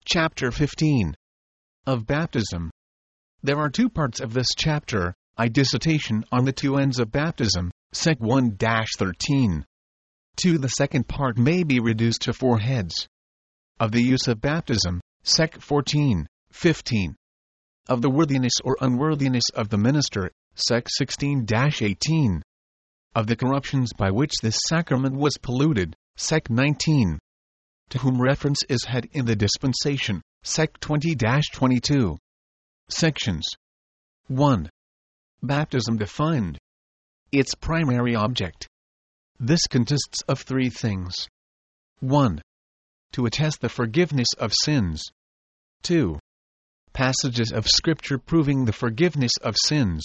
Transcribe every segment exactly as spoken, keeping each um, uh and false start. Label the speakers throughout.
Speaker 1: Chapter fifteen. Of Baptism. There are two parts of this chapter: a dissertation on the two ends of baptism, Sec one dash thirteen. two. The second part may be reduced to four heads. Of the use of baptism, Sec fourteen, fifteen. Of the worthiness or unworthiness of the minister, Sec sixteen dash eighteen. Of the corruptions by which this sacrament was polluted, Sec nineteen. To whom reference is had in the dispensation, Sec twenty dash twenty-two. Sections. one. Baptism defined. Its primary object. This consists of three things. one. To attest the forgiveness of sins. two. Passages of Scripture proving the forgiveness of sins.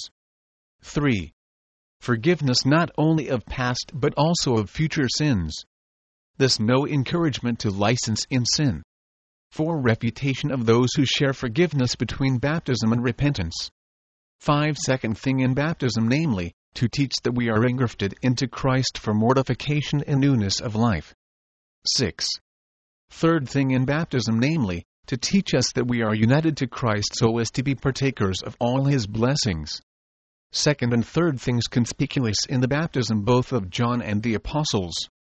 Speaker 1: three. Forgiveness not only of past but also of future sins. Thus no encouragement to license in sin. four. Refutation of those who share forgiveness between baptism and repentance. five. Second thing in baptism, namely, to teach that we are engrafted into Christ for mortification and newness of life. six. Third thing in baptism, namely, to teach us that we are united to Christ so as to be partakers of all His blessings. Second and third things conspicuous in the baptism both of John and the Apostles.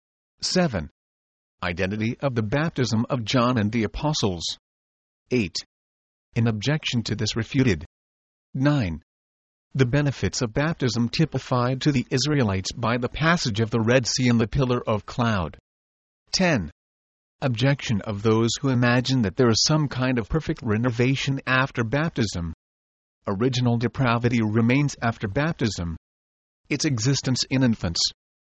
Speaker 1: seven. Identity of the baptism of John and the Apostles. eight. An objection to this refuted. nine. The benefits of baptism typified to the Israelites by the passage of the Red Sea and the pillar of cloud. ten. Objection of those who imagine that there is some kind of perfect renovation after baptism. Original depravity remains after baptism. Its existence in infants.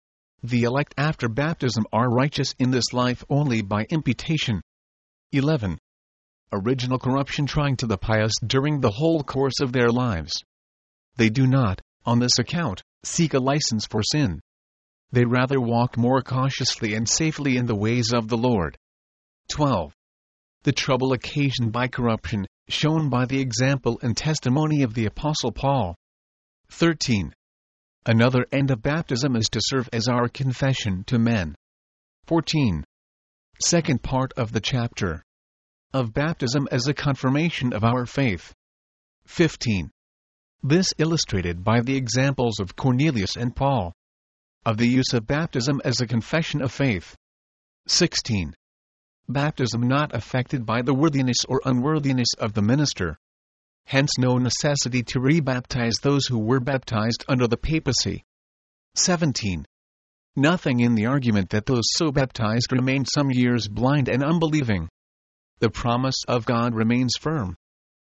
Speaker 1: The elect after baptism are righteous in this life only by imputation. eleven. Original corruption trying to the pious during the whole course of their lives. They do not, on this account, seek a license for sin. They rather walk more cautiously and safely in the ways of the Lord. twelve. The trouble occasioned by corruption, shown by the example and testimony of the Apostle Paul. thirteen. Another end of baptism is to serve as our confession to men. fourteen. Second part of the chapter. Of baptism as a confirmation of our faith. fifteen. This illustrated by the examples of Cornelius and Paul. Of the use of baptism as a confession of faith. sixteen. Baptism not affected by the worthiness or unworthiness of the minister. Hence no necessity to rebaptize those who were baptized under the papacy. seventeen. Nothing in the argument that those so baptized remained some years blind and unbelieving. The promise of God remains firm.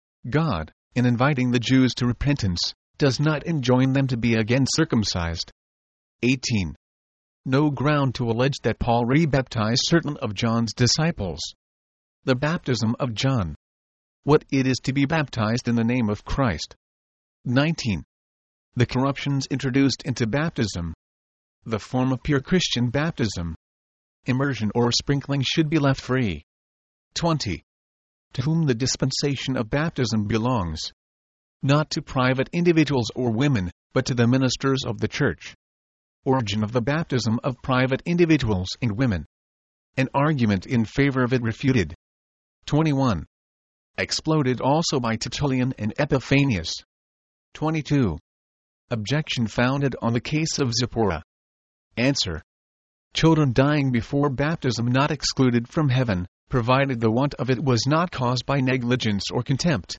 Speaker 1: God, in inviting the Jews to repentance, does not enjoin them to be again circumcised. eighteen. No ground to allege that Paul rebaptized certain of John's disciples. The baptism of John. What it is to be baptized in the name of Christ. nineteen. The corruptions introduced into baptism. The form of pure Christian baptism. Immersion or sprinkling should be left free. twenty. To whom the dispensation of baptism belongs. Not to private individuals or women, but to the ministers of the church. Origin of the baptism of private individuals and women. An argument in favor of it refuted. twenty-one. Exploded also by Tertullian and Epiphanius. twenty-two. Objection founded on the case of Zipporah. Answer. Children dying before baptism not excluded from heaven, provided the want of it was not caused by negligence or contempt.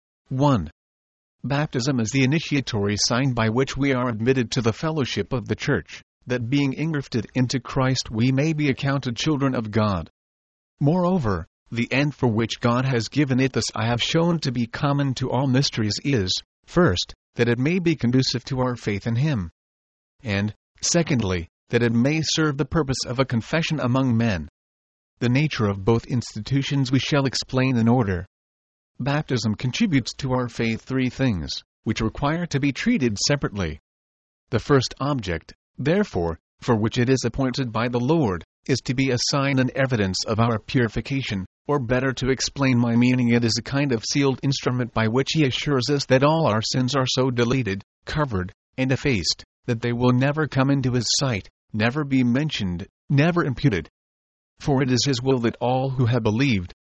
Speaker 1: one. Baptism is the initiatory sign by which we are admitted to the fellowship of the Church, that being engrafted into Christ we may be accounted children of God. Moreover, the end for which God has given it, thus I have shown to be common to all mysteries, is, first, that it may be conducive to our faith in Him, and, secondly, that it may serve the purpose of a confession among men. The nature of both institutions we shall explain in order. Baptism contributes to our faith three things, which require to be treated separately. The first object, therefore, for which it is appointed by the Lord, is to be a sign and evidence of our purification, or better to explain my meaning, it is a kind of sealed instrument by which He assures us that all our sins are so deleted, covered, and effaced, that they will never come into His sight, never be mentioned, never imputed. For it is His will that all who have believed,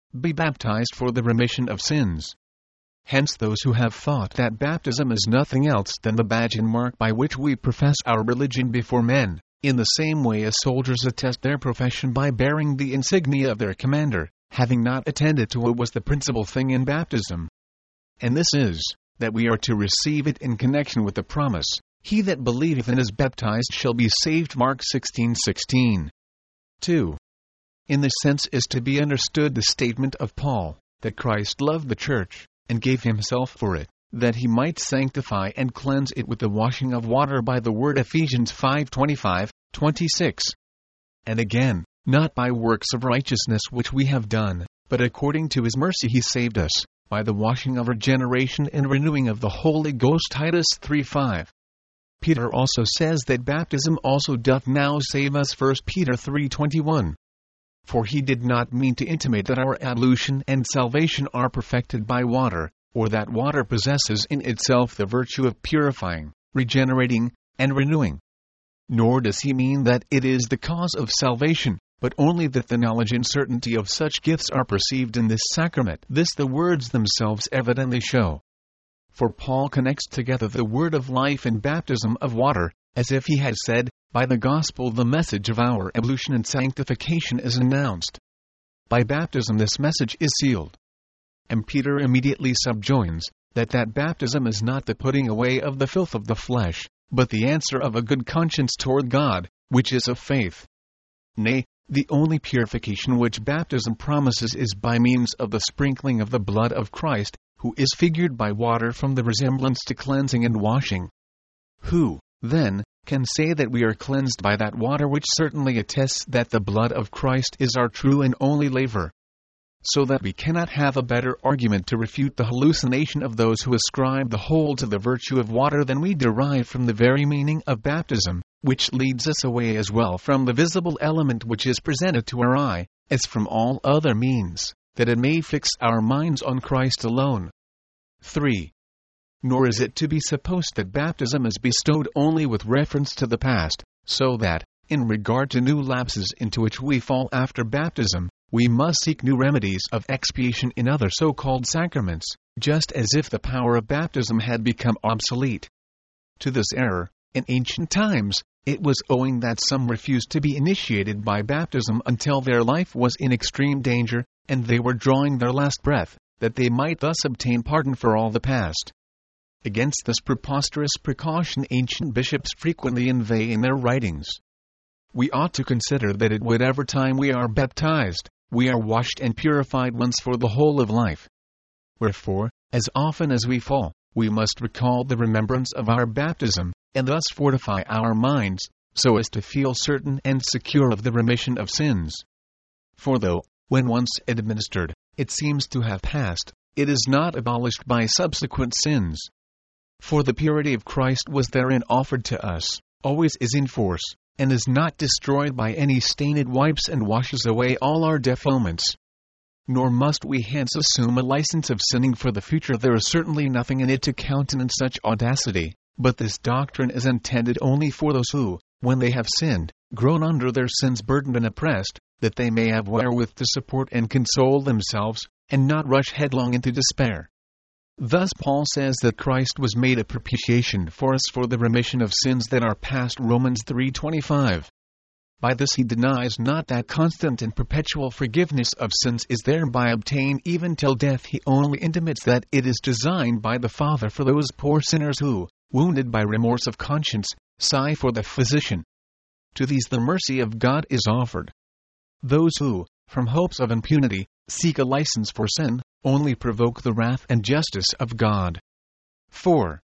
Speaker 1: be baptized for the remission of sins. Hence those who have thought that baptism is nothing else than the badge and mark by which we profess our religion before men, in the same way as soldiers attest their profession by bearing the insignia of their commander, having not attended to what was the principal thing in baptism. And this is, that we are to receive it in connection with the promise, "He that believeth and is baptized shall be saved." Mark sixteen sixteen. two. In this sense is to be understood the statement of Paul, that Christ loved the church, and gave himself for it, that he might sanctify and cleanse it with the washing of water by the word. Ephesians five twenty-five, twenty-six. And again, not by works of righteousness which we have done, but according to his mercy he saved us, by the washing of regeneration and renewing of the Holy Ghost. Titus three five. Peter also says that baptism also doth now save us. First Peter three twenty-one. For he did not mean to intimate that our ablution and salvation are perfected by water, or that water possesses in itself the virtue of purifying, regenerating, and renewing. Nor does he mean that it is the cause of salvation, but only that the knowledge and certainty of such gifts are perceived in this sacrament. This the words themselves evidently show. For Paul connects together the word of life and baptism of water, as if he had said, "By the gospel the message of our ablution and sanctification is announced." By baptism this message is sealed. And Peter immediately subjoins, that that baptism is not the putting away of the filth of the flesh, but the answer of a good conscience toward God, which is of faith. Nay, the only purification which baptism promises is by means of the sprinkling of the blood of Christ, who is figured by water from the resemblance to cleansing and washing. Who, then, can say that we are cleansed by that water which certainly attests that the blood of Christ is our true and only laver? So that we cannot have a better argument to refute the hallucination of those who ascribe the whole to the virtue of water than we derive from the very meaning of baptism, which leads us away as well from the visible element which is presented to our eye, as from all other means, that it may fix our minds on Christ alone. three. Nor is it to be supposed that baptism is bestowed only with reference to the past, so that, in regard to new lapses into which we fall after baptism, we must seek new remedies of expiation in other so-called sacraments, just as if the power of baptism had become obsolete. To this error, in ancient times, it was owing that some refused to be initiated by baptism until their life was in extreme danger, and they were drawing their last breath, that they might thus obtain pardon for all the past. Against this preposterous precaution ancient bishops frequently inveigh in their writings. We ought to consider that at whatever time we are baptized, we are washed and purified once for the whole of life. Wherefore, as often as we fall, we must recall the remembrance of our baptism, and thus fortify our minds, so as to feel certain and secure of the remission of sins. For though, when once administered, it seems to have passed, it is not abolished by subsequent sins. For the purity of Christ was therein offered to us, always is in force, and is not destroyed by any stain. It wipes and washes away all our defilements. Nor must we hence assume a license of sinning for the future. There is certainly nothing in it to countenance such audacity, but this doctrine is intended only for those who, when they have sinned, groan under their sins burdened and oppressed, that they may have wherewith to support and console themselves, and not rush headlong into despair. Thus Paul says that Christ was made a propitiation for us for the remission of sins that are past. Romans three twenty-five. By this he denies not that constant and perpetual forgiveness of sins is thereby obtained even till death. He only intimates that it is designed by the Father for those poor sinners who, wounded by remorse of conscience, sigh for the physician. To these the mercy of God is offered. Those who, from hopes of impunity, seek a license for sin, only provoke the wrath and justice of God. four.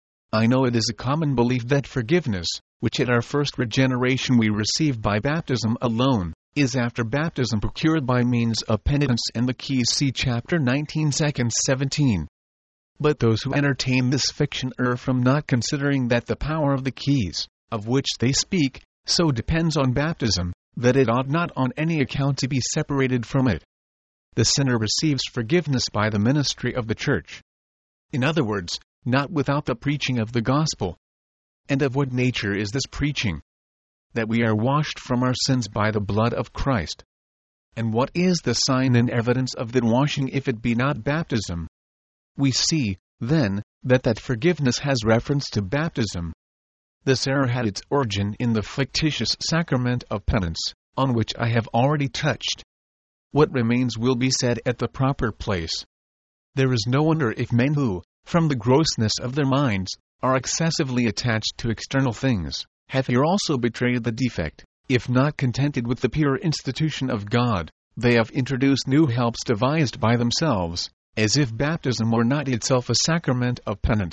Speaker 1: I know it is a common belief that forgiveness, which at our first regeneration we receive by baptism alone, is after baptism procured by means of penitence and the keys. See chapter nineteen seconds seventeen. But those who entertain this fiction err from not considering that the power of the keys, of which they speak, so depends on baptism, that it ought not on any account to be separated from it. The sinner receives forgiveness by the ministry of the Church. In other words, not without the preaching of the gospel. And of what nature is this preaching? That we are washed from our sins by the blood of Christ. And what is the sign and evidence of that washing if it be not baptism? We see, then, that that forgiveness has reference to baptism. This error had its origin in the fictitious sacrament of penance, on which I have already touched. What remains will be said at the proper place. There is no wonder if men who, from the grossness of their minds, are excessively attached to external things, have here also betrayed the defect. If not contented with the pure institution of God, they have introduced new helps devised by themselves, as if baptism were not itself a sacrament of penance.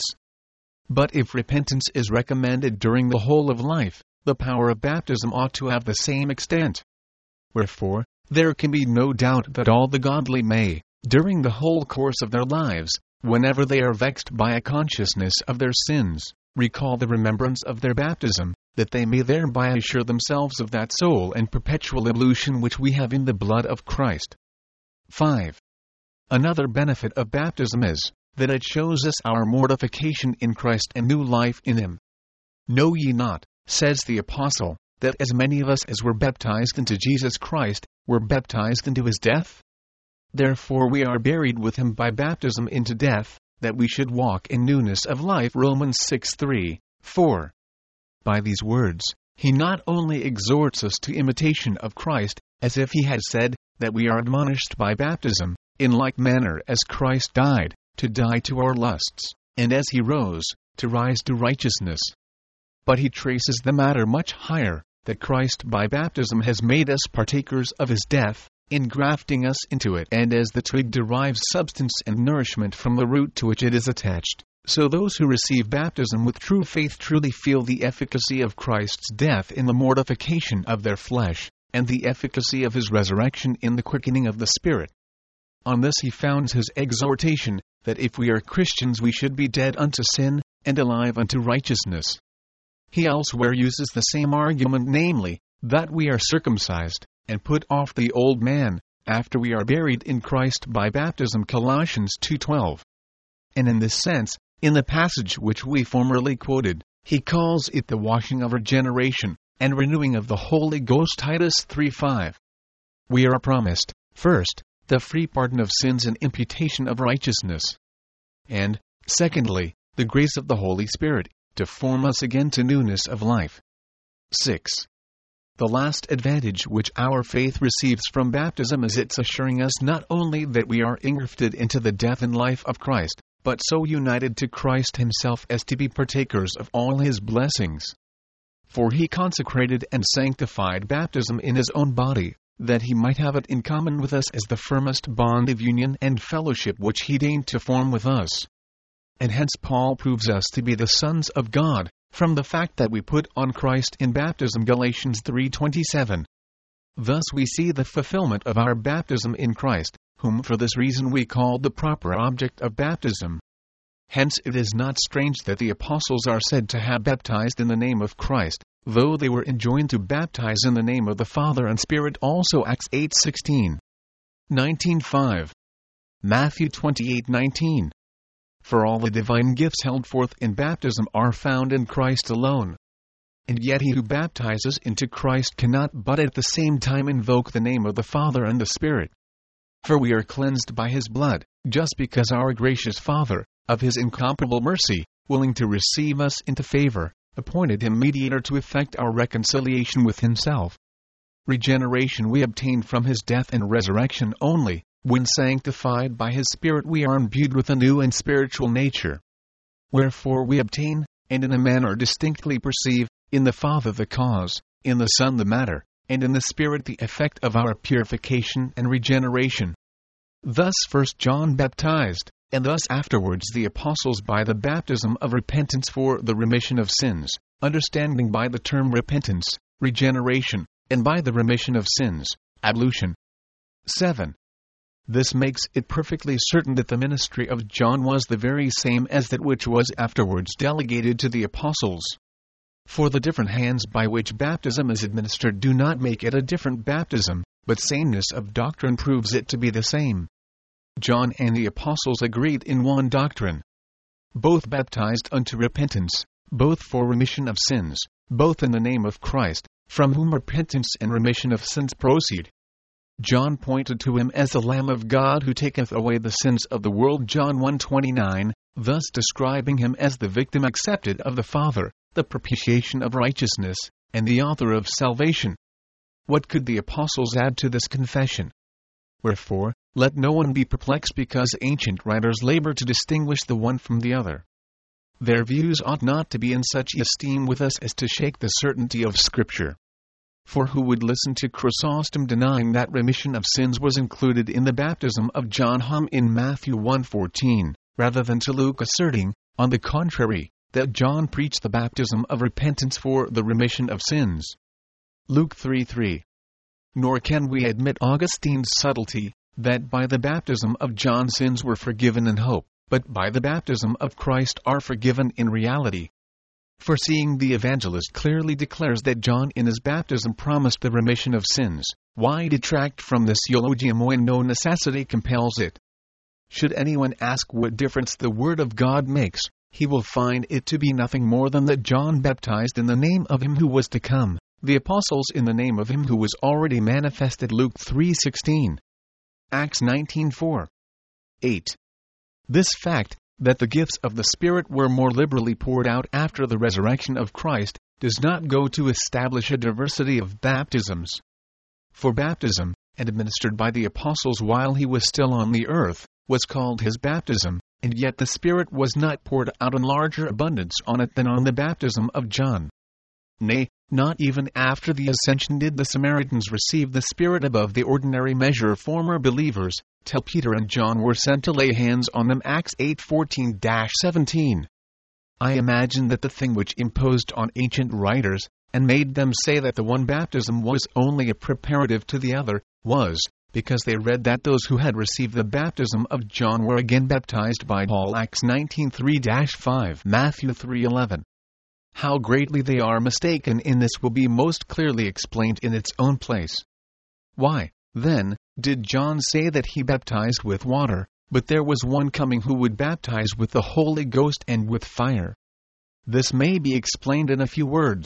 Speaker 1: But if repentance is recommended during the whole of life, the power of baptism ought to have the same extent. Wherefore, there can be no doubt that all the godly may, during the whole course of their lives, whenever they are vexed by a consciousness of their sins, recall the remembrance of their baptism, that they may thereby assure themselves of that sole and perpetual ablution which we have in the blood of Christ. five. Another benefit of baptism is, that it shows us our mortification in Christ and new life in Him. Know ye not, says the Apostle, that as many of us as were baptized into Jesus Christ, were baptized into His death? Therefore we are buried with Him by baptism into death, that we should walk in newness of life. Romans six three, four. By these words, he not only exhorts us to imitation of Christ, as if he had said, that we are admonished by baptism, in like manner as Christ died, to die to our lusts, and as he rose, to rise to righteousness. But he traces the matter much higher, that Christ by baptism has made us partakers of his death, engrafting us into it. And as the twig derives substance and nourishment from the root to which it is attached, so those who receive baptism with true faith truly feel the efficacy of Christ's death in the mortification of their flesh, and the efficacy of his resurrection in the quickening of the spirit. On this he founds his exhortation, that if we are Christians we should be dead unto sin, and alive unto righteousness. He elsewhere uses the same argument, namely, that we are circumcised, and put off the old man, after we are buried in Christ by baptism. Colossians two twelve. And in this sense, in the passage which we formerly quoted, he calls it the washing of regeneration, and renewing of the Holy Ghost. Titus three five. We are promised, first, the free pardon of sins and imputation of righteousness. And, secondly, the grace of the Holy Spirit, to form us again to newness of life. six. The last advantage which our faith receives from baptism is its assuring us not only that we are engrafted into the death and life of Christ, but so united to Christ himself as to be partakers of all his blessings. For he consecrated and sanctified baptism in his own body, that he might have it in common with us as the firmest bond of union and fellowship which he deigned to form with us. And hence Paul proves us to be the sons of God, from the fact that we put on Christ in baptism. Galatians three twenty-seven. Thus we see the fulfillment of our baptism in Christ, whom for this reason we call the proper object of baptism. Hence it is not strange that the apostles are said to have baptized in the name of Christ, though they were enjoined to baptize in the name of the Father and Spirit also. Acts eight sixteen. nineteen five. Matthew twenty-eight nineteen. For all the divine gifts held forth in baptism are found in Christ alone. And yet he who baptizes into Christ cannot but at the same time invoke the name of the Father and the Spirit. For we are cleansed by his blood, just because our gracious Father, of his incomparable mercy, willing to receive us into favor, appointed him mediator to effect our reconciliation with himself. Regeneration we obtain from his death and resurrection only. When sanctified by his Spirit we are imbued with a new and spiritual nature. Wherefore we obtain, and in a manner distinctly perceive, in the Father the cause, in the Son the matter, and in the Spirit the effect of our purification and regeneration. Thus first John baptized, and thus afterwards the apostles by the baptism of repentance for the remission of sins, understanding by the term repentance, regeneration, and by the remission of sins, ablution. seven. This makes it perfectly certain that the ministry of John was the very same as that which was afterwards delegated to the apostles. For the different hands by which baptism is administered do not make it a different baptism, but sameness of doctrine proves it to be the same. John and the apostles agreed in one doctrine. Both baptized unto repentance, both for remission of sins, both in the name of Christ, from whom repentance and remission of sins proceed. John pointed to him as the Lamb of God who taketh away the sins of the world, John one twenty-nine, thus describing him as the victim accepted of the Father, the propitiation of righteousness, and the author of salvation. What could the apostles add to this confession? Wherefore, let no one be perplexed because ancient writers labor to distinguish the one from the other. Their views ought not to be in such esteem with us as to shake the certainty of Scripture. For who would listen to Chrysostom denying that remission of sins was included in the baptism of John Hum in Matthew one fourteen, rather than to Luke asserting, on the contrary, that John preached the baptism of repentance for the remission of sins? Luke three three. Nor can we admit Augustine's subtlety, that by the baptism of John sins were forgiven in hope, but by the baptism of Christ are forgiven in reality. For seeing the evangelist clearly declares that John in his baptism promised the remission of sins, why detract from this eulogium when no necessity compels it? Should anyone ask what difference the Word of God makes, he will find it to be nothing more than that John baptized in the name of him who was to come, the apostles in the name of him who was already manifested. Luke three sixteen. Acts nineteen four. eight. This fact, that the gifts of the Spirit were more liberally poured out after the resurrection of Christ, does not go to establish a diversity of baptisms. For baptism, administered by the apostles while he was still on the earth, was called his baptism, and yet the Spirit was not poured out in larger abundance on it than on the baptism of John. Nay, not even after the ascension did the Samaritans receive the Spirit above the ordinary measure of former believers, till Peter and John were sent to lay hands on them. Acts eight fourteen to seventeen. I imagine that the thing which imposed on ancient writers, and made them say that the one baptism was only a preparative to the other, was, because they read that those who had received the baptism of John were again baptized by Paul. Acts nineteen three to five, Matthew three eleven. How greatly they are mistaken in this will be most clearly explained in its own place. Why, then, did John say that he baptized with water, but there was one coming who would baptize with the Holy Ghost and with fire? This may be explained in a few words.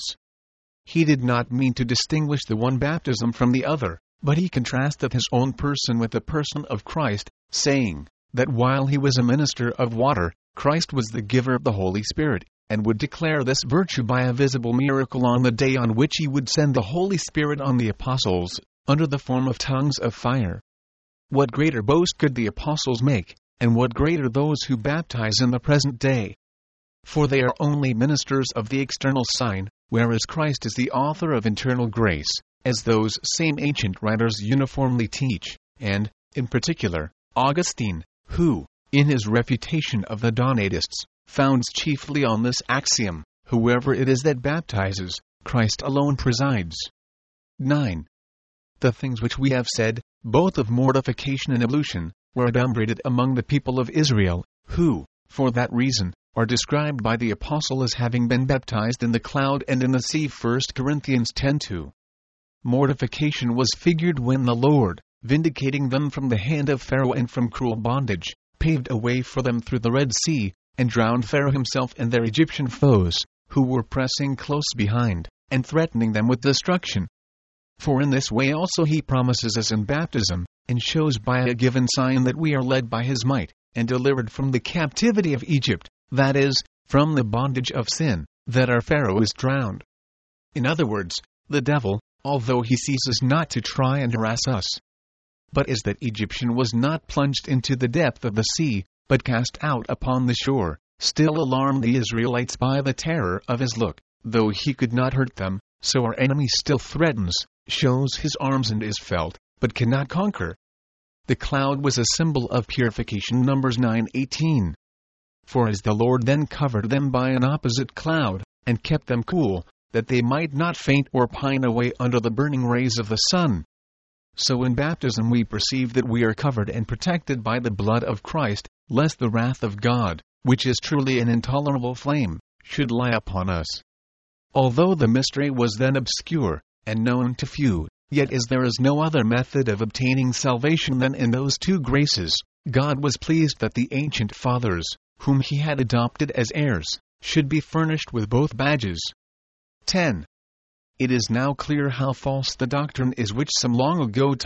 Speaker 1: He did not mean to distinguish the one baptism from the other, but he contrasted his own person with the person of Christ, saying, that while he was a minister of water, Christ was the giver of the Holy Spirit, and would declare this virtue by a visible miracle on the day on which he would send the Holy Spirit on the apostles, under the form of tongues of fire. What greater boast could the apostles make, and what greater those who baptize in the present day? For they are only ministers of the external sign, whereas Christ is the author of internal grace, as those same ancient writers uniformly teach, and, in particular, Augustine, who, in his refutation of the Donatists, founds chiefly on this axiom: whoever it is that baptizes, Christ alone presides. nine. The things which we have said, both of mortification and ablution, were adumbrated among the people of Israel, who, for that reason, are described by the apostle as having been baptized in the cloud and in the sea. First Corinthians ten two. Mortification was figured when the Lord, vindicating them from the hand of Pharaoh and from cruel bondage, paved a way for them through the Red Sea, and drowned Pharaoh himself and their Egyptian foes, who were pressing close behind, and threatening them with destruction. For in this way also he promises us in baptism, and shows by a given sign that we are led by his might, and delivered from the captivity of Egypt, that is, from the bondage of sin, that our Pharaoh is drowned. In other words, the devil, although he ceases not to try and harass us, but as that Egyptian was not plunged into the depth of the sea, but cast out upon the shore, still alarmed the Israelites by the terror of his look, though he could not hurt them, so our enemy still threatens, shows his arms and is felt, but cannot conquer. The cloud was a symbol of purification. Numbers nine eighteen. For as the Lord then covered them by an opposite cloud, and kept them cool, that they might not faint or pine away under the burning rays of the sun. So in baptism we perceive that we are covered and protected by the blood of Christ, lest the wrath of God, which is truly an intolerable flame, should lie upon us. Although the mystery was then obscure, and known to few, yet as there is no other method of obtaining salvation than in those two graces, God was pleased that the ancient fathers, whom he had adopted as heirs, should be furnished with both badges. ten. It is now clear how false the doctrine is which some long ago taught,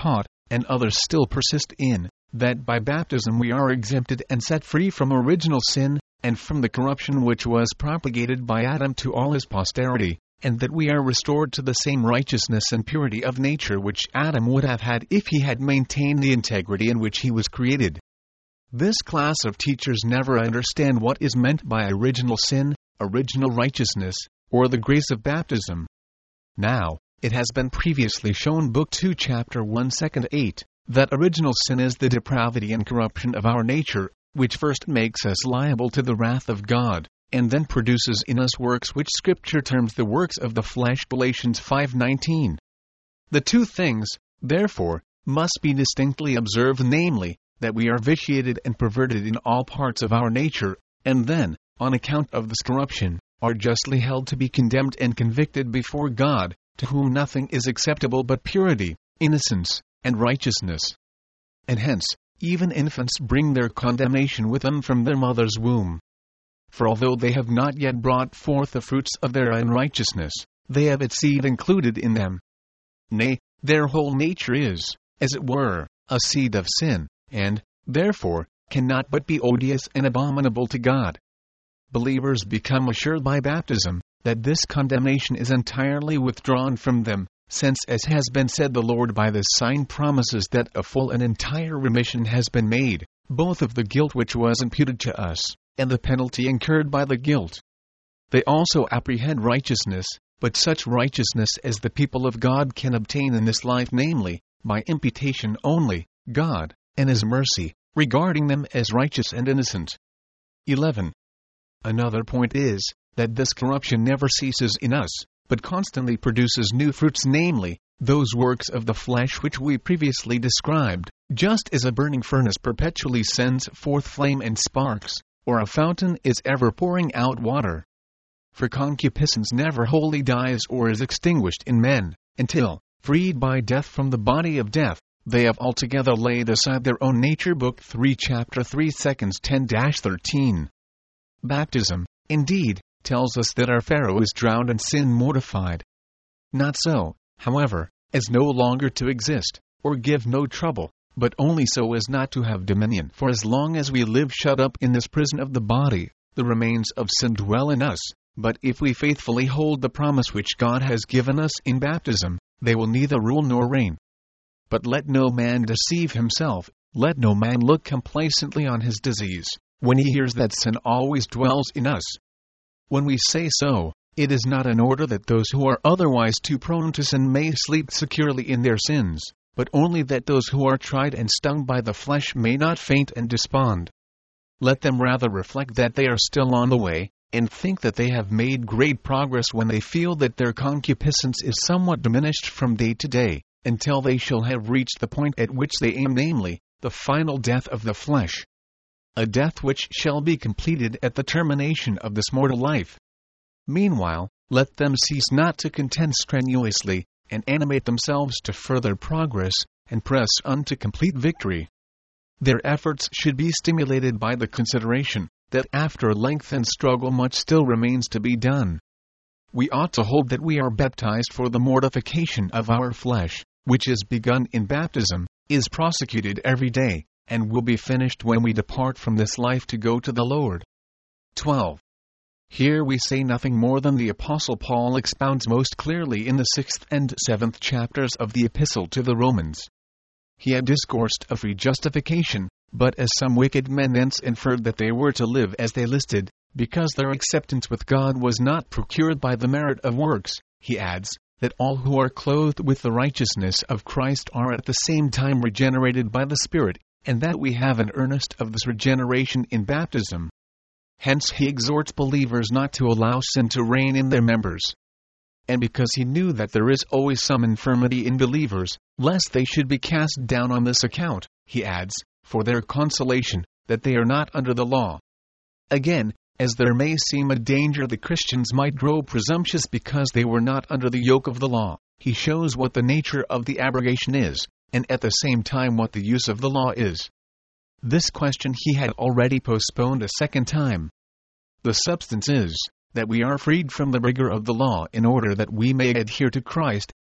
Speaker 1: and others still persist in, that by baptism we are exempted and set free from original sin, and from the corruption which was propagated by Adam to all his posterity, and that we are restored to the same righteousness and purity of nature which Adam would have had if he had maintained the integrity in which he was created. This class of teachers never understand what is meant by original sin, original righteousness, or the grace of baptism. Now, it has been previously shown Book two Chapter one Second eight, that original sin is the depravity and corruption of our nature, which first makes us liable to the wrath of God, and then produces in us works which Scripture terms the works of the flesh, Galatians five nineteen. The two things, therefore, must be distinctly observed, namely, that we are vitiated and perverted in all parts of our nature, and then, on account of this corruption, are justly held to be condemned and convicted before God, to whom nothing is acceptable but purity, innocence, and righteousness. And hence, even infants bring their condemnation with them from their mother's womb. For although they have not yet brought forth the fruits of their unrighteousness, they have its seed included in them. Nay, their whole nature is, as it were, a seed of sin, and, therefore, cannot but be odious and abominable to God. Believers become assured by baptism that this condemnation is entirely withdrawn from them, since, as has been said, the Lord by this sign promises that a full and entire remission has been made, both of the guilt which was imputed to us, and the penalty incurred by the guilt. They also apprehend righteousness, but such righteousness as the people of God can obtain in this life, namely, by imputation only, God, and His mercy, regarding them as righteous and innocent. eleven. Another point is, that this corruption never ceases in us, but constantly produces new fruits, namely, those works of the flesh which we previously described, just as a burning furnace perpetually sends forth flame and sparks, or a fountain is ever pouring out water. For concupiscence never wholly dies or is extinguished in men, until, freed by death from the body of death, they have altogether laid aside their own nature. Book three Chapter three Seconds ten to thirteen. Baptism, indeed, tells us that our Pharaoh is drowned and sin mortified. Not so, however, as no longer to exist, or give no trouble, but only so as not to have dominion. For as long as we live shut up in this prison of the body, the remains of sin dwell in us, but if we faithfully hold the promise which God has given us in baptism, they will neither rule nor reign. But let no man deceive himself, let no man look complacently on his disease, when he hears that sin always dwells in us. When we say so, it is not in order that those who are otherwise too prone to sin may sleep securely in their sins, but only that those who are tried and stung by the flesh may not faint and despond. Let them rather reflect that they are still on the way, and think that they have made great progress when they feel that their concupiscence is somewhat diminished from day to day, until they shall have reached the point at which they aim, namely, the final death of the flesh. A death which shall be completed at the termination of this mortal life. Meanwhile, let them cease not to contend strenuously, and animate themselves to further progress, and press on to complete victory. Their efforts should be stimulated by the consideration that after lengthened struggle much still remains to be done. We ought to hold that we are baptized for the mortification of our flesh, which is begun in baptism, is prosecuted every day, and will be finished when we depart from this life to go to the Lord. twelve. Here we say nothing more than the Apostle Paul expounds most clearly in the sixth and seventh chapters of the Epistle to the Romans. He had discoursed of free justification, but as some wicked men thence inferred that they were to live as they listed, because their acceptance with God was not procured by the merit of works, he adds, that all who are clothed with the righteousness of Christ are at the same time regenerated by the Spirit, and that we have an earnest of this regeneration in baptism. Hence he exhorts believers not to allow sin to reign in their members. And because he knew that there is always some infirmity in believers, lest they should be cast down on this account, he adds, for their consolation, that they are not under the law. Again, as there may seem a danger the Christians might grow presumptuous because they were not under the yoke of the law, he shows what the nature of the abrogation is, and at the same time what the use of the law is. This question he had already postponed a second time. The substance is, that we are freed from the rigor of the law in order that we may adhere to Christ,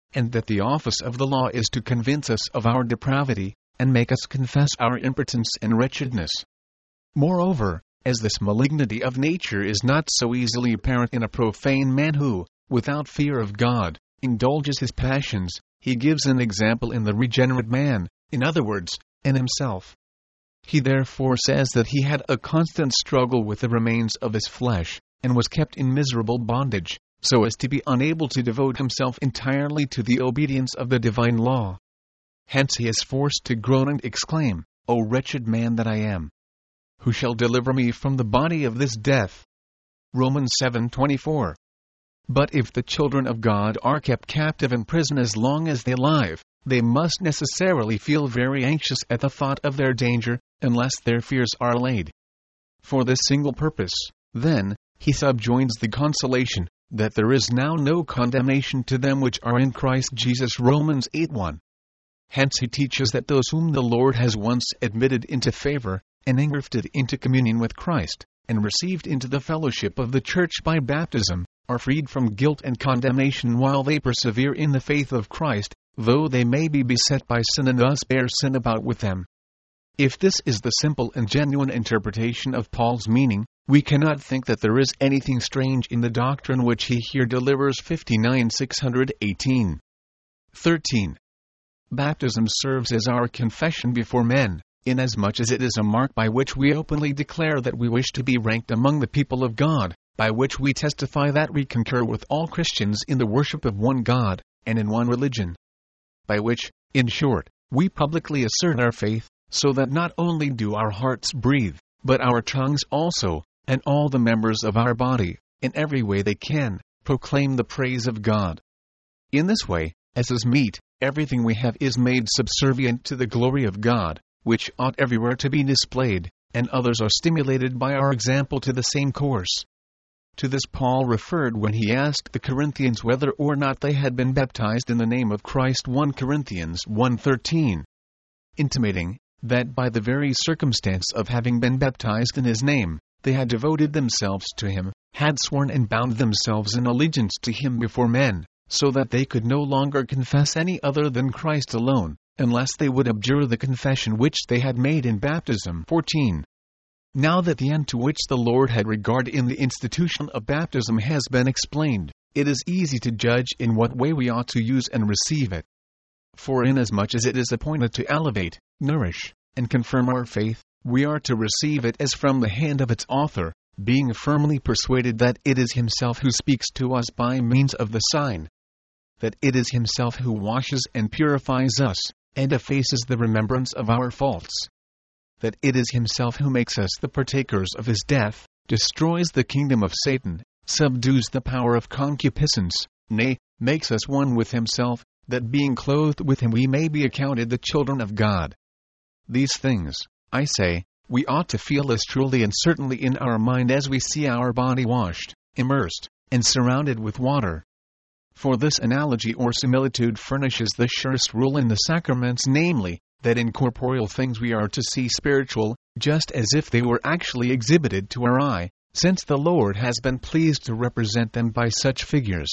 Speaker 1: and that the office of the law is to convince us of our depravity, and make us confess our impotence and wretchedness. Moreover, as this malignity of nature is not so easily apparent in a profane man who, without fear of God, indulges his passions, he gives an example in the regenerate man, in other words, in himself. He therefore says that he had a constant struggle with the remains of his flesh, and was kept in miserable bondage, so as to be unable to devote himself entirely to the obedience of the divine law. Hence he is forced to groan and exclaim, "O wretched man that I am! Who shall deliver me from the body of this death?" Romans seven twenty-four. But if the children of God are kept captive in prison as long as they live, they must necessarily feel very anxious at the thought of their danger, unless their fears are allayed. For this single purpose, then, he subjoins the consolation, that there is now no condemnation to them which are in Christ Jesus. Romans eight one. Hence he teaches that those whom the Lord has once admitted into favor, and engrafted into communion with Christ, and received into the fellowship of the Church by baptism, are freed from guilt and condemnation while they persevere in the faith of Christ, though they may be beset by sin and thus bear sin about with them. If this is the simple and genuine interpretation of Paul's meaning, we cannot think that there is anything strange in the doctrine which he here delivers. fifty-nine six eighteen. thirteen. Baptism serves as our confession before men, inasmuch as it is a mark by which we openly declare that we wish to be ranked among the people of God, by which we testify that we concur with all Christians in the worship of one God, and in one religion. By which, in short, we publicly assert our faith, so that not only do our hearts breathe, but our tongues also, and all the members of our body, in every way they can, proclaim the praise of God. In this way, as is meet, everything we have is made subservient to the glory of God, which ought everywhere to be displayed, and others are stimulated by our example to the same course. To this Paul referred when he asked the Corinthians whether or not they had been baptized in the name of Christ. First Corinthians one thirteen. Intimating that by the very circumstance of having been baptized in his name, they had devoted themselves to him, had sworn and bound themselves in allegiance to him before men, so that they could no longer confess any other than Christ alone, unless they would abjure the confession which they had made in baptism. fourteen. Now that the end to which the Lord had regard in the institution of baptism has been explained, it is easy to judge in what way we ought to use and receive it. For inasmuch as it is appointed to elevate, nourish, and confirm our faith, we are to receive it as from the hand of its author, being firmly persuaded that it is himself who speaks to us by means of the sign, that it is himself who washes and purifies us, and effaces the remembrance of our faults, that it is himself who makes us the partakers of his death, destroys the kingdom of Satan, subdues the power of concupiscence, nay, makes us one with himself, that being clothed with him we may be accounted the children of God. These things, I say, we ought to feel as truly and certainly in our mind as we see our body washed, immersed, and surrounded with water. For this analogy or similitude furnishes the surest rule in the sacraments, namely, that in corporeal things we are to see spiritual, just as if they were actually exhibited to our eye, since the Lord has been pleased to represent them by such figures.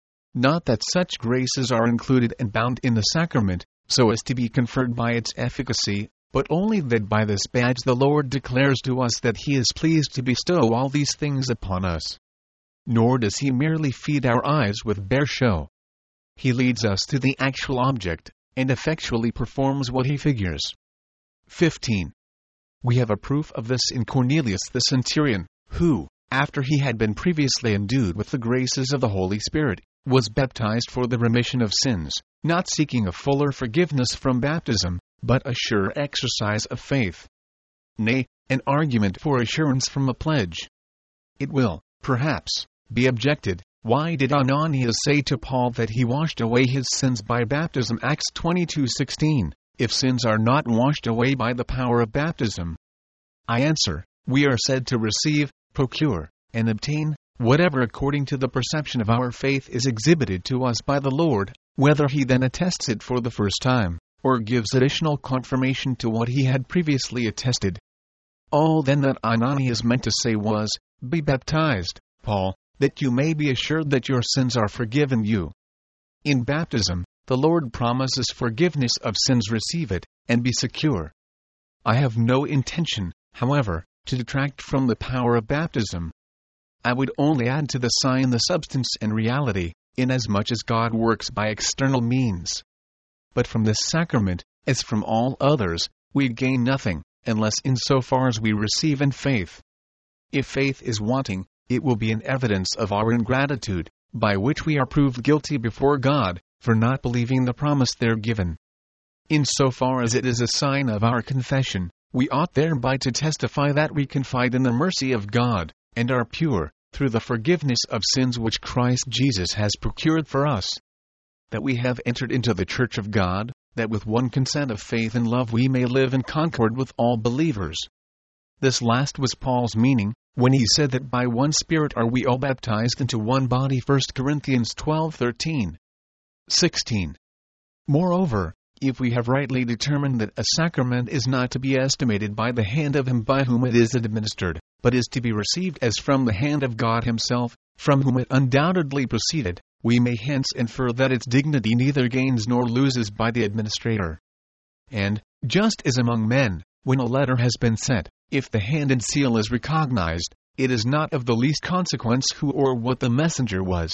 Speaker 1: Not that such graces are included and bound in the sacrament, so as to be conferred by its efficacy, but only that by this badge the Lord declares to us that he is pleased to bestow all these things upon us. Nor does he merely feed our eyes with bare show. He leads us to the actual object, and effectually performs what he figures. fifteen. We have a proof of this in Cornelius the centurion, who, after he had been previously endued with the graces of the Holy Spirit, was baptized for the remission of sins, not seeking a fuller forgiveness from baptism, but a sure exercise of faith. Nay, an argument for assurance from a pledge. It will, perhaps, be objected, why did Ananias say to Paul that he washed away his sins by baptism? Acts twenty-two sixteen, if sins are not washed away by the power of baptism? I answer, we are said to receive, procure, and obtain, whatever according to the perception of our faith is exhibited to us by the Lord, whether he then attests it for the first time, or gives additional confirmation to what he had previously attested. All then that Ananias meant to say was, be baptized, Paul, that you may be assured that your sins are forgiven you. In baptism, the Lord promises forgiveness of sins. Receive it, and be secure. I have no intention, however, to detract from the power of baptism. I would only add to the sign the substance and reality, inasmuch as God works by external means. But from this sacrament, as from all others, we gain nothing, unless insofar as we receive in faith. If faith is wanting, it will be an evidence of our ingratitude, by which we are proved guilty before God, for not believing the promise there given. Insofar as it is a sign of our confession, we ought thereby to testify that we confide in the mercy of God, and are pure, through the forgiveness of sins which Christ Jesus has procured for us. That we have entered into the church of God, that with one consent of faith and love we may live in concord with all believers. This last was Paul's meaning, when he said that by one Spirit are we all baptized into one body. First Corinthians twelve thirteen. sixteen. Moreover, if we have rightly determined that a sacrament is not to be estimated by the hand of him by whom it is administered, but is to be received as from the hand of God himself, from whom it undoubtedly proceeded, we may hence infer that its dignity neither gains nor loses by the administrator. And, just as among men, when a letter has been sent, if the hand and seal is recognized, it is not of the least consequence who or what the messenger was.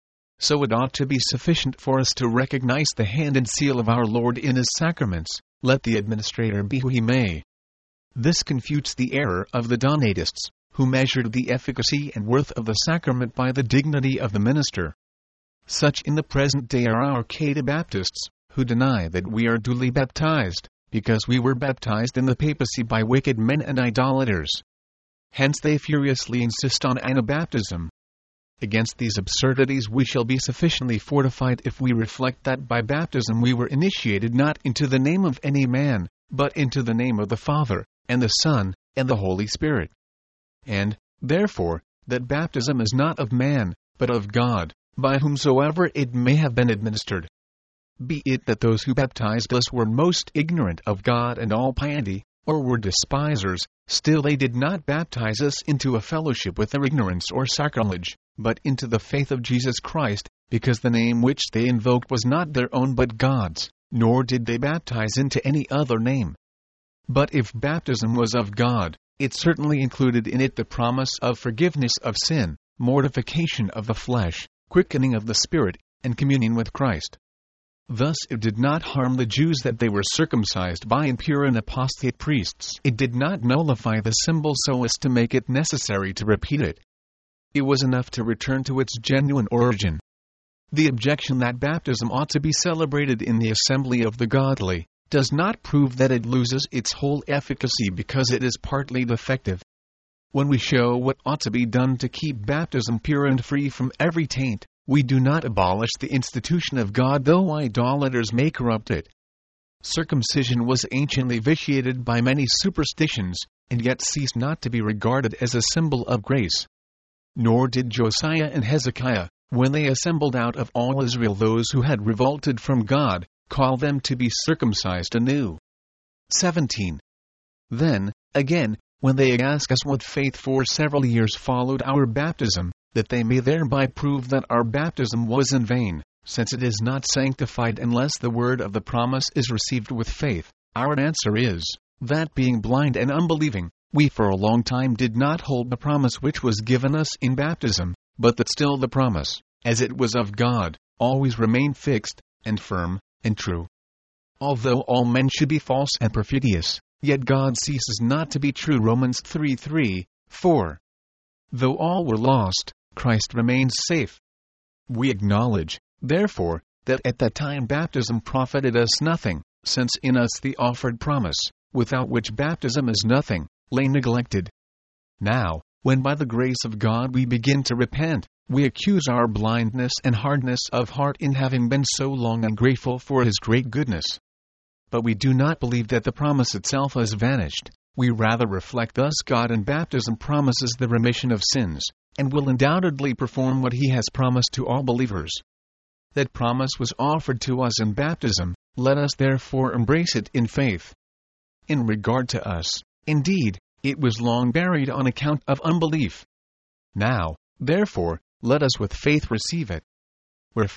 Speaker 1: So it ought to be sufficient for us to recognize the hand and seal of our Lord in his sacraments, let the administrator be who he may. This confutes the error of the Donatists, who measured the efficacy and worth of the sacrament by the dignity of the minister. Such in the present day are our Catabaptists, who deny that we are duly baptized, because we were baptized in the papacy by wicked men and idolaters. Hence they furiously insist on Anabaptism. Against these absurdities we shall be sufficiently fortified if we reflect that by baptism we were initiated not into the name of any man, but into the name of the Father, and the Son, and the Holy Spirit. And, therefore, that baptism is not of man, but of God, by whomsoever it may have been administered. Be it that those who baptized us were most ignorant of God and all piety, or were despisers, still they did not baptize us into a fellowship with their ignorance or sacrilege, but into the faith of Jesus Christ, because the name which they invoked was not their own but God's, nor did they baptize into any other name. But if baptism was of God, it certainly included in it the promise of forgiveness of sin, mortification of the flesh, quickening of the spirit, and communion with Christ. Thus it did not harm the Jews that they were circumcised by impure and apostate priests. It did not nullify the symbol so as to make it necessary to repeat it. It was enough to return to its genuine origin. The objection that baptism ought to be celebrated in the assembly of the godly does not prove that it loses its whole efficacy because it is partly defective. When we show what ought to be done to keep baptism pure and free from every taint, we do not abolish the institution of God, though idolaters may corrupt it. Circumcision was anciently vitiated by many superstitions, and yet ceased not to be regarded as a symbol of grace. Nor did Josiah and Hezekiah, when they assembled out of all Israel those who had revolted from God, call them to be circumcised anew. seventeen. Then, again, when they ask us what faith for several years followed our baptism, that they may thereby prove that our baptism was in vain, since it is not sanctified unless the word of the promise is received with faith, our answer is, that being blind and unbelieving, we for a long time did not hold the promise which was given us in baptism, but that still the promise, as it was of God, always remained fixed, and firm, and true. Although all men should be false and perfidious, yet God ceases not to be true. Romans three three, four. Though all were lost, Christ remains safe. We acknowledge, therefore, that at that time baptism profited us nothing, since in us the offered promise, without which baptism is nothing, lay neglected. Now, when by the grace of God we begin to repent, we accuse our blindness and hardness of heart in having been so long ungrateful for his great goodness. But we do not believe that the promise itself has vanished. We rather reflect thus God in baptism promises the remission of sins, and will undoubtedly perform what he has promised to all believers. That promise was offered to us in baptism, let us therefore embrace it in faith. In regard to us, indeed, it was long buried on account of unbelief. Now, therefore, let us with faith receive it. Wherefore,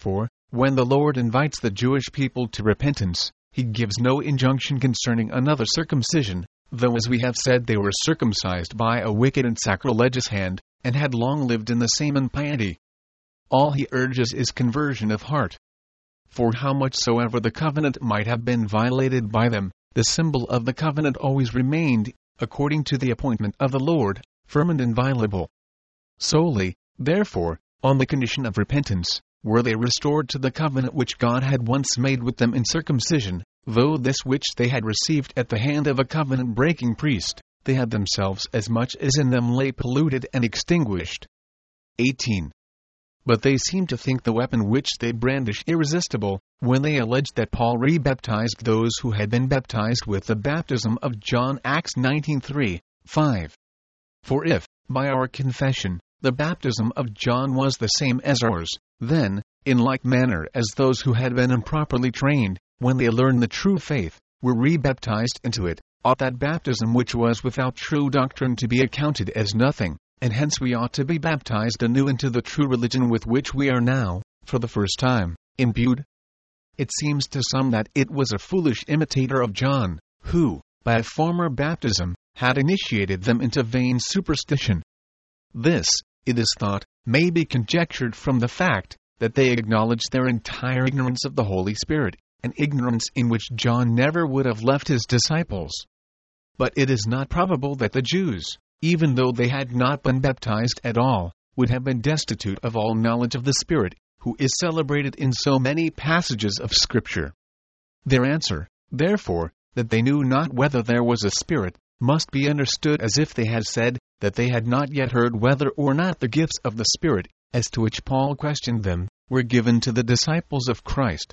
Speaker 1: when the Lord invites the Jewish people to repentance, he gives no injunction concerning another circumcision, though as we have said they were circumcised by a wicked and sacrilegious hand, and had long lived in the same impiety. All he urges is conversion of heart. For how much soever the covenant might have been violated by them, the symbol of the covenant always remained, according to the appointment of the Lord, firm and inviolable. Solely, therefore, on the condition of repentance, were they restored to the covenant which God had once made with them in circumcision, though this which they had received at the hand of a covenant-breaking priest, they had themselves as much as in them lay polluted and extinguished. eighteen. But they seem to think the weapon which they brandish irresistible, when they allege that Paul rebaptized those who had been baptized with the baptism of John, Acts nineteen three, five. For if, by our confession, the baptism of John was the same as ours, then, in like manner as those who had been improperly trained, when they learned the true faith, were rebaptized into it, ought that baptism which was without true doctrine to be accounted as nothing, and hence we ought to be baptized anew into the true religion with which we are now, for the first time, imbued. It seems to some that it was a foolish imitator of John, who, by a former baptism, had initiated them into vain superstition. This, it is thought, may be conjectured from the fact that they acknowledged their entire ignorance of the Holy Spirit, an ignorance in which John never would have left his disciples. But it is not probable that the Jews, even though they had not been baptized at all, would have been destitute of all knowledge of the Spirit, who is celebrated in so many passages of Scripture. Their answer, therefore, that they knew not whether there was a Spirit, must be understood as if they had said that they had not yet heard whether or not the gifts of the Spirit, as to which Paul questioned them, were given to the disciples of Christ.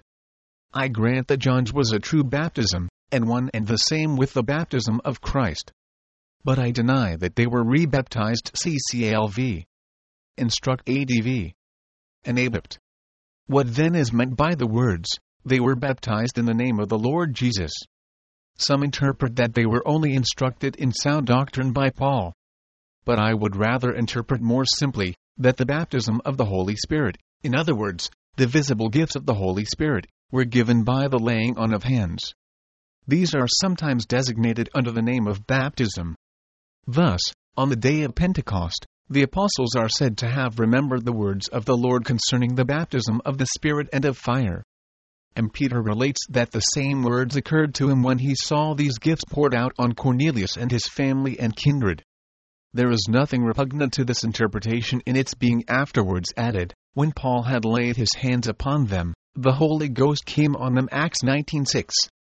Speaker 1: I grant that John's was a true baptism, and one and the same with the baptism of Christ. But I deny that they were rebaptized C C A L V. Instruct A D V. Anabapt. What then is meant by the words, they were baptized in the name of the Lord Jesus? Some interpret that they were only instructed in sound doctrine by Paul. But I would rather interpret more simply, that the baptism of the Holy Spirit, in other words, the visible gifts of the Holy Spirit, were given by the laying on of hands. These are sometimes designated under the name of baptism. Thus, on the day of Pentecost, the apostles are said to have remembered the words of the Lord concerning the baptism of the Spirit and of fire. And Peter relates that the same words occurred to him when he saw these gifts poured out on Cornelius and his family and kindred. There is nothing repugnant to this interpretation in its being afterwards added, when Paul had laid his hands upon them, the Holy Ghost came on them, Acts nineteen six.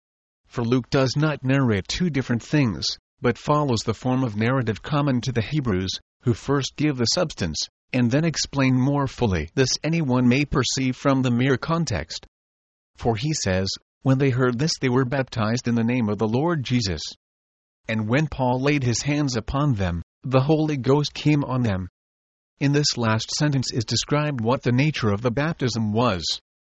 Speaker 1: For Luke does not narrate two different things, but follows the form of narrative common to the Hebrews, who first give the substance, and then explain more fully. This anyone may perceive from the mere context. For he says, when they heard this they were baptized in the name of the Lord Jesus. And when Paul laid his hands upon them, the Holy Ghost came on them. In this last sentence is described what the nature of the baptism was.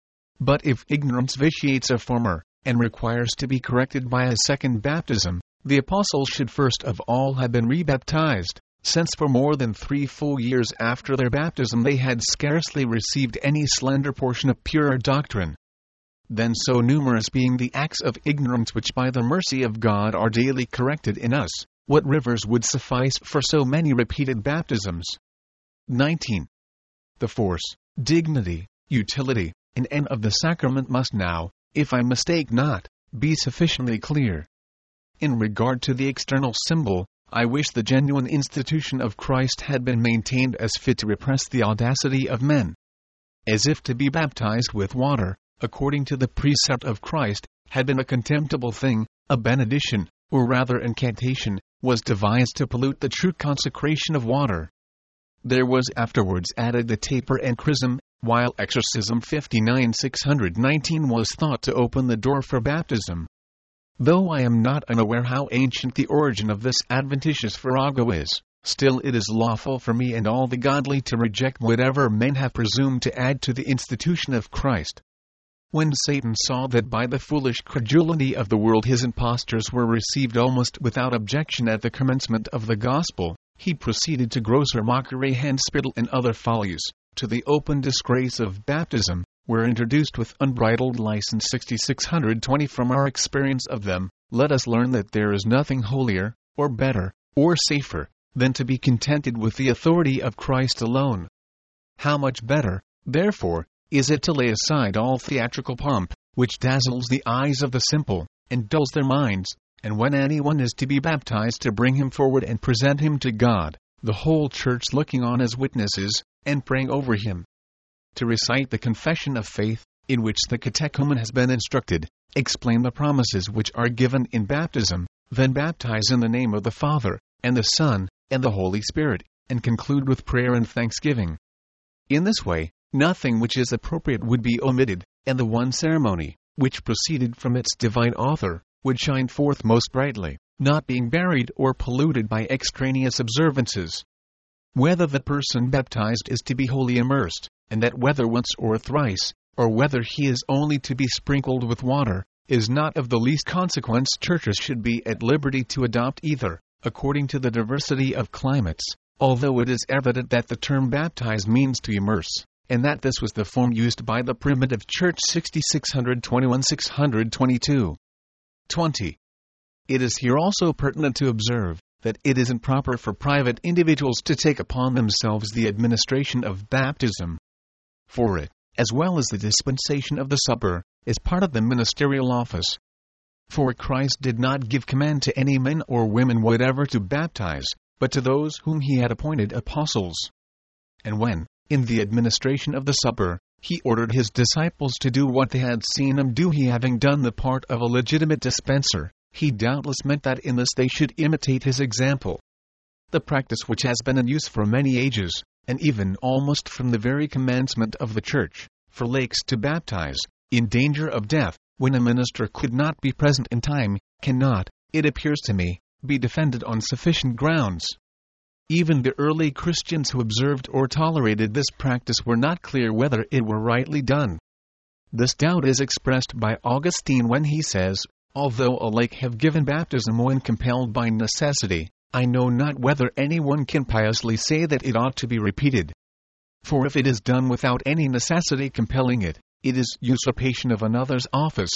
Speaker 1: But if ignorance vitiates a former, and requires to be corrected by a second baptism, the apostles should first of all have been rebaptized, since for more than three full years after their baptism they had scarcely received any slender portion of purer doctrine. Then so numerous being the acts of ignorance which by the mercy of God are daily corrected in us, what rivers would suffice for so many repeated baptisms? nineteen. The force, dignity, utility, and end of the sacrament must now, if I mistake not, be sufficiently clear. In regard to the external symbol, I wish the genuine institution of Christ had been maintained as fit to repress the audacity of men. As if to be baptized with water, according to the precept of Christ, had been a contemptible thing, a benediction, or rather incantation, was devised to pollute the true consecration of water. There was afterwards added the taper and chrism, while Exorcism fifty-nine six nineteen was thought to open the door for baptism. Though I am not unaware how ancient the origin of this adventitious farrago is, still it is lawful for me and all the godly to reject whatever men have presumed to add to the institution of Christ. When Satan saw that by the foolish credulity of the world his impostors were received almost without objection at the commencement of the gospel, he proceeded to grosser mockery, hand spittle, and other follies, to the open disgrace of baptism, were introduced with unbridled license sixty-six twenty. From our experience of them, let us learn that there is nothing holier, or better, or safer, than to be contented with the authority of Christ alone. How much better, therefore, is it to lay aside all theatrical pomp, which dazzles the eyes of the simple, and dulls their minds, and when anyone is to be baptized, to bring him forward and present him to God, the whole church looking on as witnesses, and praying over him. To recite the confession of faith, in which the catechumen has been instructed, explain the promises which are given in baptism, then baptize in the name of the Father, and the Son, and the Holy Spirit, and conclude with prayer and thanksgiving. In this way, nothing which is appropriate would be omitted, and the one ceremony, which proceeded from its divine author, would shine forth most brightly, not being buried or polluted by extraneous observances. Whether the person baptized is to be wholly immersed, and that whether once or thrice, or whether he is only to be sprinkled with water, is not of the least consequence. Churches should be at liberty to adopt either, according to the diversity of climates, although it is evident that the term baptize means to immerse, and that this was the form used by the primitive church sixty-six twenty-one to six twenty-two. twenty. It is here also pertinent to observe that it is improper for private individuals to take upon themselves the administration of baptism. For it, as well as the dispensation of the supper, is part of the ministerial office. For Christ did not give command to any men or women whatever to baptize, but to those whom he had appointed apostles. And when, in the administration of the supper, he ordered his disciples to do what they had seen him do, he having done the part of a legitimate dispenser, he doubtless meant that in this they should imitate his example. The practice which has been in use for many ages, and even almost from the very commencement of the Church, for laicks to baptize, in danger of death, when a minister could not be present in time, cannot, it appears to me, be defended on sufficient grounds. Even the early Christians who observed or tolerated this practice were not clear whether it were rightly done. This doubt is expressed by Augustine when he says, "Although a laic have given baptism when compelled by necessity, I know not whether anyone can piously say that it ought to be repeated. For if it is done without any necessity compelling it, it is usurpation of another's office.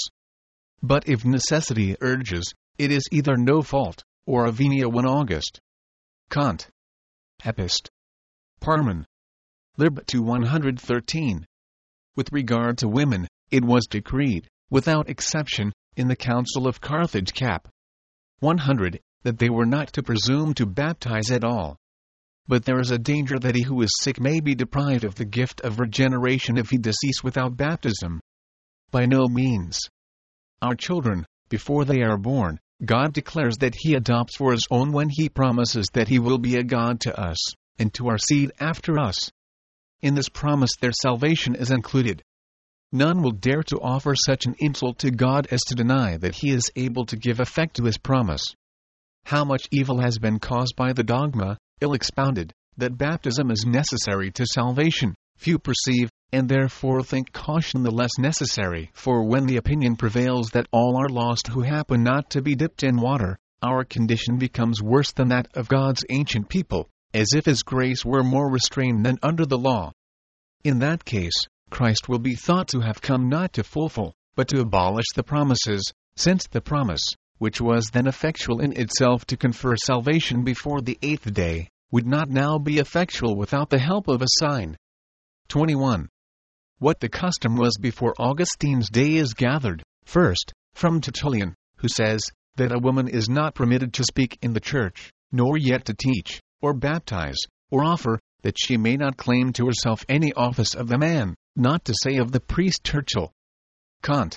Speaker 1: But if necessity urges, it is either no fault, or a venia one August." Kant. Epist. Parmen. Lib. two one thirteen. With regard to women, it was decreed, without exception, in the Council of Carthage cap. one hundred, that they were not to presume to baptize at all. But there is a danger that he who is sick may be deprived of the gift of regeneration if he decease without baptism. By no means. Our children, before they are born, God declares that he adopts for his own when he promises that he will be a God to us, and to our seed after us. In this promise their salvation is included. None will dare to offer such an insult to God as to deny that he is able to give effect to his promise. How much evil has been caused by the dogma, ill-expounded, that baptism is necessary to salvation, few perceive, and therefore think caution the less necessary. For when the opinion prevails that all are lost who happen not to be dipped in water, our condition becomes worse than that of God's ancient people, as if his grace were more restrained than under the law. In that case, Christ will be thought to have come not to fulfill, but to abolish the promises, since the promise, which was then effectual in itself to confer salvation before the eighth day, would not now be effectual without the help of a sign. twenty-one. What the custom was before Augustine's day is gathered, first, from Tertullian, who says, that a woman is not permitted to speak in the church, nor yet to teach, or baptize, or offer, that she may not claim to herself any office of the man, not to say of the priest. Tertull. Kant.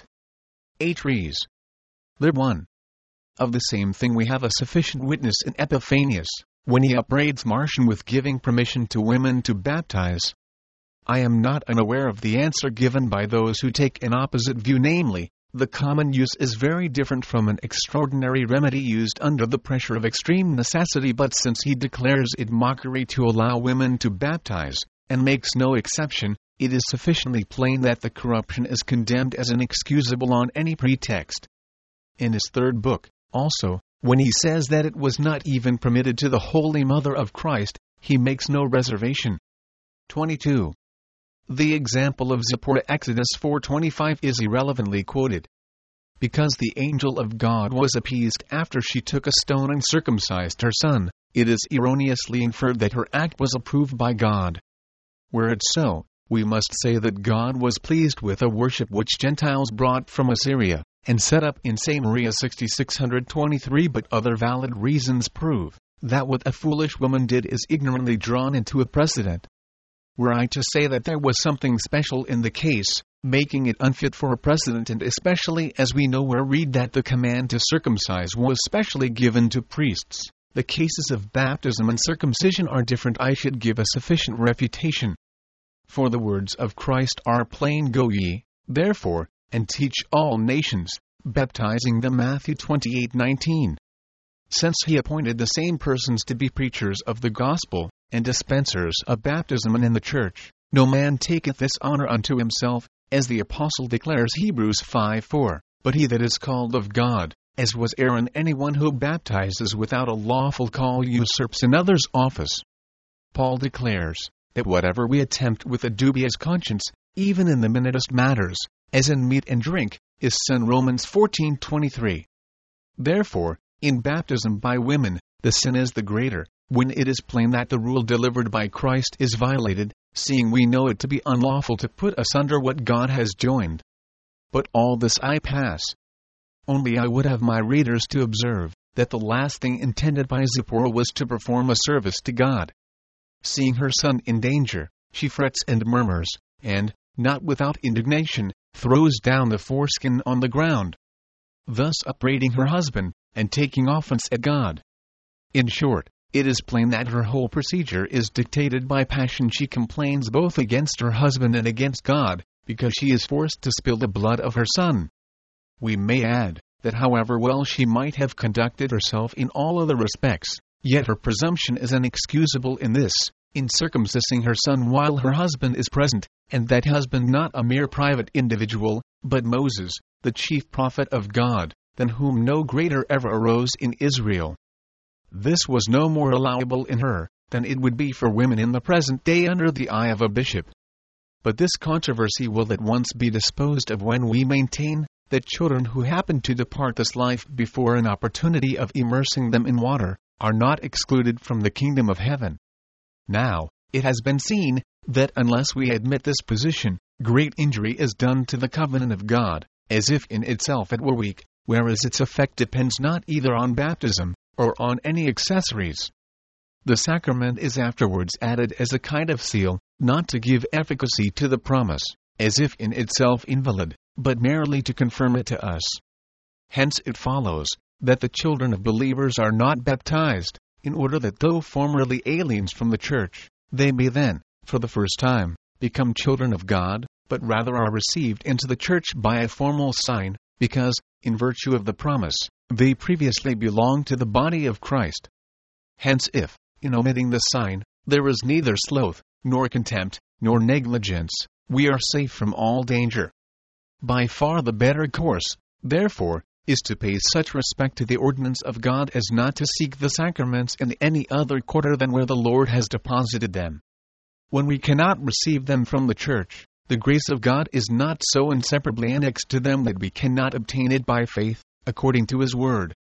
Speaker 1: H. Rees. Lib. one. Of the same thing we have a sufficient witness in Epiphanius, when he upbraids Marcion with giving permission to women to baptize. I am not unaware of the answer given by those who take an opposite view, namely, the common use is very different from an extraordinary remedy used under the pressure of extreme necessity. But since he declares it mockery to allow women to baptize, and makes no exception, it is sufficiently plain that the corruption is condemned as inexcusable on any pretext. In his third book, also, when he says that it was not even permitted to the Holy Mother of Christ, he makes no reservation. twenty-two. The example of Zipporah Exodus four twenty-five is irrelevantly quoted. Because the angel of God was appeased after she took a stone and circumcised her son, it is erroneously inferred that her act was approved by God. Were it so, we must say that God was pleased with a worship which Gentiles brought from Assyria, and set up in Samaria sixty-six twenty-three. But other valid reasons prove that what a foolish woman did is ignorantly drawn into a precedent. Were I to say that there was something special in the case, making it unfit for a precedent, and especially as we know or read that the command to circumcise was specially given to priests, the cases of baptism and circumcision are different, I should give a sufficient refutation. For the words of Christ are plain, go ye, therefore, and teach all nations, baptizing them, Matthew twenty-eight nineteen. Since he appointed the same persons to be preachers of the gospel, and dispensers of baptism and in the church, no man taketh this honor unto himself, as the apostle declares Hebrews five four, but he that is called of God, as was Aaron. Anyone who baptizes without a lawful call usurps another's office. Paul declares that whatever we attempt with a dubious conscience, even in the minutest matters, as in meat and drink, is sin. Romans fourteen twenty-three. Therefore, in baptism by women, the sin is the greater, when it is plain that the rule delivered by Christ is violated, seeing we know it to be unlawful to put asunder what God has joined. But all this I pass. Only I would have my readers to observe that the last thing intended by Zipporah was to perform a service to God. Seeing her son in danger, she frets and murmurs, and, not without indignation, throws down the foreskin on the ground, thus upbraiding her husband, and taking offense at God. In short, it is plain that her whole procedure is dictated by passion. She complains both against her husband and against God, because she is forced to spill the blood of her son. We may add, that however well she might have conducted herself in all other respects, yet her presumption is inexcusable in this, in circumcising her son while her husband is present, and that husband not a mere private individual, but Moses, the chief prophet of God, than whom no greater ever arose in Israel. This was no more allowable in her, than it would be for women in the present day under the eye of a bishop. But this controversy will at once be disposed of when we maintain that children who happen to depart this life before an opportunity of immersing them in water, are not excluded from the kingdom of heaven. Now, it has been seen, that unless we admit this position, great injury is done to the covenant of God, as if in itself it were weak, whereas its effect depends not either on baptism, or on any accessories. The sacrament is afterwards added as a kind of seal, not to give efficacy to the promise, as if in itself invalid, but merely to confirm it to us. Hence it follows, that the children of believers are not baptized, in order that though formerly aliens from the church, they may then, for the first time, become children of God, but rather are received into the church by a formal sign, because, in virtue of the promise, they previously belonged to the body of Christ. Hence if, in omitting the sign, there is neither sloth, nor contempt, nor negligence, we are safe from all danger. By far the better course, therefore, is to pay such respect to the ordinance of God as not to seek the sacraments in any other quarter than where the Lord has deposited them. When we cannot receive them from the church, the grace of God is not so inseparably annexed to them that we cannot obtain it by faith, according to His word,